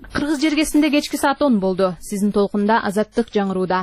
Кыргыз жергесинде кечки саат 10 болду. Сиздин толкунда Азаттык жаңырууда.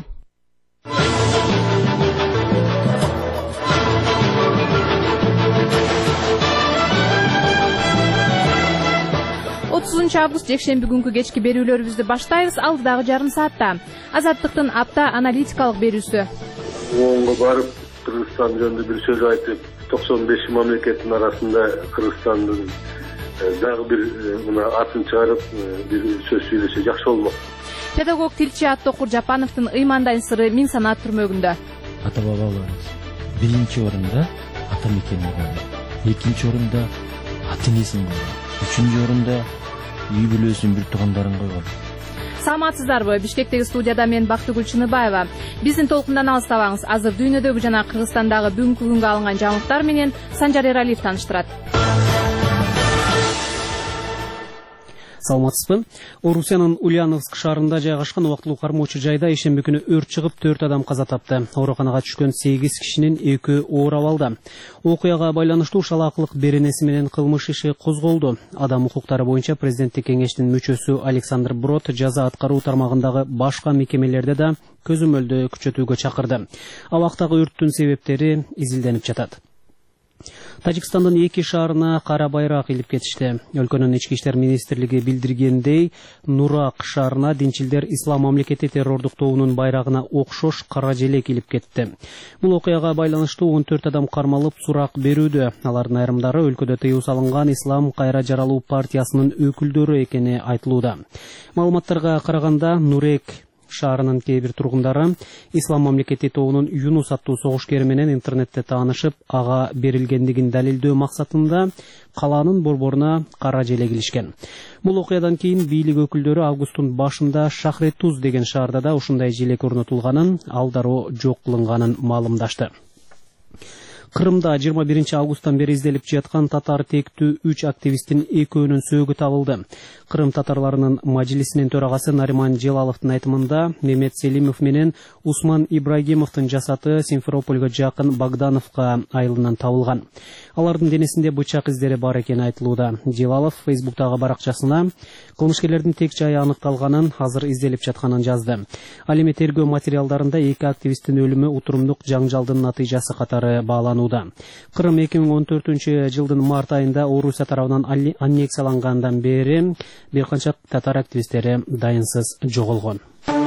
30 август жекшемби күнкү кечки берүүлөрүбүздү баштайбыз. Алдыдагы жарым саатта Азаттыктын апта аналитикалык берүүсү. Оңго барып Кыргызстан жөнүндө бир сөз айтып, 95 мамлекеттин арасында Кыргызстандын дагы бир атын чыгарып бир сөз сүйлөсө жакшы болмок. Педагог тилчи Аттокур Жапановдун ыймандайын сыры Мин санаат түрмөгүндө. Ата бабаларыбыз биринчи орунда ата мекени бар. Экинчи орунда ата-энесин койгон. Үчүнчү орунда үй бүлөсүн, бир туугандарын койгон. Саламатсыздарбы? Бишкектеги студияда мен Бактыгүл Чыныбаева. Биздин толкундан алыстабаңыз. Азыр дүйнөдөгү жана Кыргызстандагы бүгүнкү күнгө алынган жаңылыктар менен Санжар Эралиев тааныштырат. Саламатсызбы? Орусиянын Ульяновск шаарында жайгашкан убактылуу кармоочу жайда ишемби күнү өрт чыгып 4 адам каза тапты. Ооруканага түшкөн 8 кишинин 2 оор абалда. Окуяга байланыштуу шалаакылык беренеси менен кылмыш иши козголду. Адам укуктары боюнча президенттик кеңештин мүчөсү Александр Брод жаза аткаруу тармагындагы башка мекемелерде да көзөмөлдү күчөтүүгө чакырды. Абактагы өрттүн себептери изилденип жатат. Тажикстандын 2 шаарына кара байрак илип кетишти. Өлкөнүн ички иштер министрлиги билдиргендей, Нурак шаарына динчилдер Ислам мамлекети террордук тобунун байрагына окшош кара желек илип кетти. Бул окуяга байланыштуу 14 адам кармалып сурак берүүдө. Алардын айрымдары өлкөдө тыюу салынган Ислам кайра жаралуу партиясынын өкүлдөрү экени айтылууда. Маалыматтарга караганда Нурек шаарынын кээ бир тургундары Ислам мамлекети тобунун Юнус аттуу согушкери менен интернетте таанышып, ага берилгендигин далилдөө максатында калаанын борборуна кара желек илишкен. Бул окуядан кийин бийлик өкүлдөрү августтун башында Шахретуз деген шаарда да ушундай желек орнотулганын, ал дароо жок кылынганын маалымдашты. Кырымда 21 августтан бери изделип жаткан татар тектүү 3 активисттин экөөнүн сөөгү табылды. Кырым татарларынын мажлисинин төрагасы Нариман Желаловдун айтымында Мемет Селимов менен Усман Ибрагимовдун жасаты Симферопольго жакын Богдановка айылынан табылган. Алардын денесинде бычак издери бар экени айтылууда. Желалов Фейсбуктагы баракчасына кылмышкерлердин тек жайы аныкталганын, азыр изделип жатканын жазды. Ал эми тергөө материалдарында 2 активисттин өлүмү утурумдук жаңжалдын натыйжасы катары бааланууда. Кырым 2014-жылдын март айында Орусия тарабынан аннексиялангандан бери бир канча татар активисттери дайынсыз жоголгон.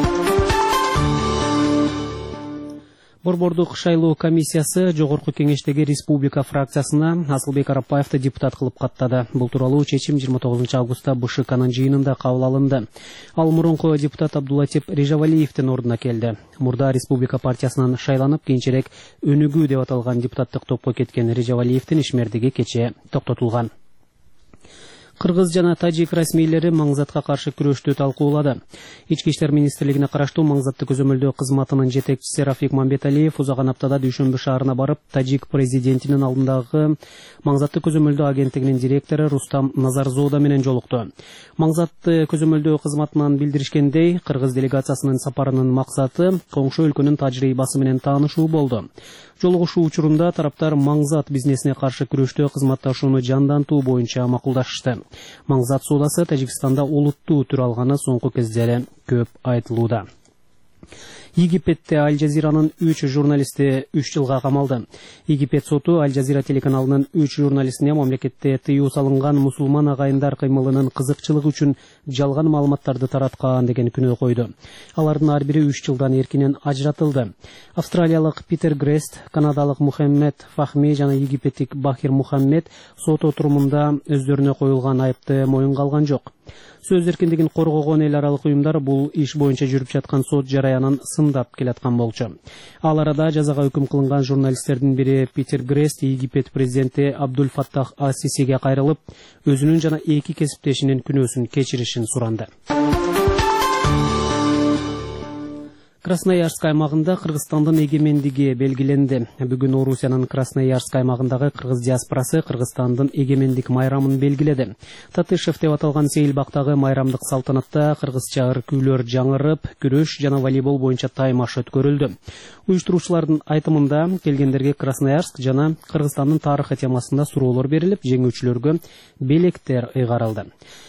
Борбордук шайлоо комиссиясы жогорку кеңештеги республика фракциясына Асылбек Арапаевди депутат кылып каттады. Бул тууралуу чечим 29 августта БШКнын жыйынында кабыл алынды. Ал мурунку депутат Абдулатип Режавалиевдин ордуна келди. Мурда республика партиясынан шайланып, кийинчерээк Өнүгүү деп аталган депутаттык топко кеткен Режавалиевдин ишмердиги кечээ токтотулган. Кыргыз жана тажик расмийлери Маңзатка каршы күрөштү талкуулады. Ички иштер министрлигине караштуу Маңзатты көзөмөлдөө кызматынын жетекчиси Рафик Мамбеталиев узаган аптада Дүйшөмбү шаарына барып, тажик президентинин алдындагы Маңзатты көзөмөлдөө агенттигинин директору Рустам Назарзода менен жолукту. Маңзатты көзөмөлдөө кызматынан билдиришкендей, Кыргыз делегациясынын сапарынын максаты коңшу өлкөнүн тажрыйбасы менен таанышуу болду. Жолугушуу учурунда тараптар Маңзат бизнесине каршы күрөштөө кызматташууну жандантуу боюнча макулдашышты. Маңзат соодасы Тажикстанда олуттуу түр алганы соңку кездери көп айтылууда. Египетте Аль-Жазиранын 3 журналисти 3 жылга камалды. Египет соту Аль-Жазира телеканалынын 3 журналистине мамлекетте тыюу салынган мусулман агайындар кыймылынын кызыкчылыгы үчүн жалган маалыматтарды тараткан деген күнөө койду. Алардын ар бири 3 жылдан эркинен ажыратылды. Австралиялык Питер Грест, канадалык Мухаммед Фахми жана египеттик Бахир Мухаммед сот отурумунда өздөрүнө коюлган айыпты моюнга алган жок. Сөз эркиндигин коргогон эл аралык уюмдар бул иш боюнча жүрүп жаткан сот жараянын сындап келаткан болчу. Ал арада жазага өкүм кылынган журналисттердин бири Питер Грест Египет президенти Абдул Фаттах Ас-Сисиге кайрылып, өзүнүн жана 2 кесиптешинин күнөөсүн кечиришин суранды. Красноярск аймагында Кыргызстандын эгемендиги белгиленди. Бүгүн Орусиянын Красноярск аймагындагы кыргыз диаспорасы Кыргызстандын эгемендик майрамын белгиледи. Татышев деп аталган Сейилбактагы майрамдык салтанатта кыргызча ыр-күйлөр жаңырып, күрөш жана волейбол боюнча таймаш өткөрүлдү. Уюштуруучулардын айтымында келгендерге Красноярск жана Кыргызстандын тарыхы темасында суроолор берилип, жеңүүчүлөргө белектер ыйгарылды.